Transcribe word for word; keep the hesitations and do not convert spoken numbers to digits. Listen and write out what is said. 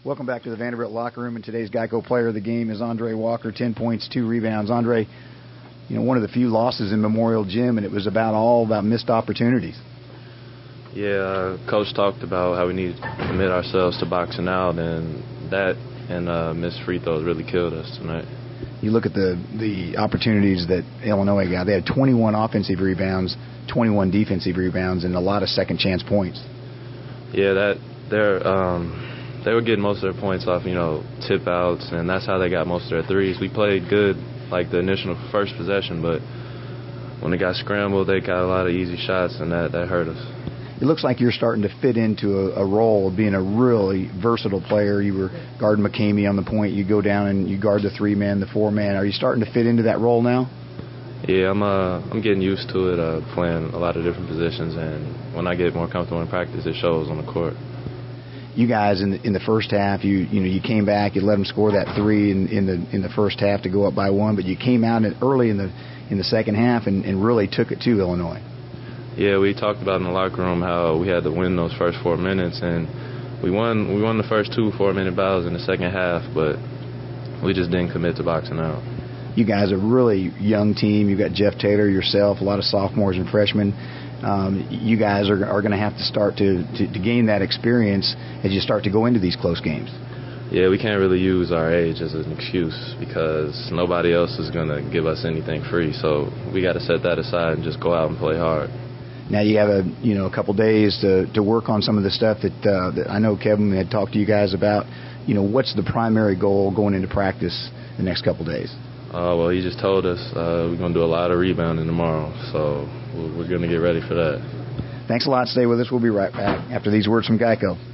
Welcome back to the Vanderbilt locker room, and today's Geico player of the game is Andre Walker, ten points, two rebounds. Andre, you know, one of the few losses in Memorial Gym, and it was about all about missed opportunities. Yeah, uh, Coach talked about how we need to commit ourselves to boxing out, and that and uh, missed free throws really killed us tonight. You look at the, the opportunities that Illinois got. They had twenty-one offensive rebounds, twenty-one defensive rebounds, and a lot of second-chance points. Yeah, that they're um, they were getting most of their points off, you know, tip-outs, and that's how they got most of their threes. We played good, like the initial first possession, but when they got scrambled, they got a lot of easy shots, and that, that hurt us. It looks like you're starting to fit into a, a role of being a really versatile player. You were guarding McCamey on the point. You go down and you guard the three-man, the four-man. Are you starting to fit into that role now? Yeah, I'm uh, I'm getting used to it, uh, playing a lot of different positions, and when I get more comfortable in practice, it shows on the court. You guys in the, in the first half, you you know you came back, you let them score that three in, in the in the first half to go up by one, but you came out in, early in the in the second half and, and really took it to Illinois. Yeah, we talked about in the locker room how we had to win those first four minutes, and we won we won the first two four-minute battles in the second half, but we just didn't commit to boxing out. You guys are a really young team. You've got Jeff Taylor, yourself, a lot of sophomores and freshmen. Um, you guys are, are going to have to start to, to, to gain that experience as you start to go into these close games. Yeah, we can't really use our age as an excuse because nobody else is going to give us anything free, so we got to set that aside and just go out and play hard. Now you have a you know a couple days to, to work on some of the stuff that, uh, that I know Kevin had talked to you guys about. You know, what's the primary goal going into practice the next couple days? Uh, well, he just told us uh, we're going to do a lot of rebounding tomorrow, so we're going to get ready for that. Thanks a lot. Stay with us. We'll be right back after these words from Geico.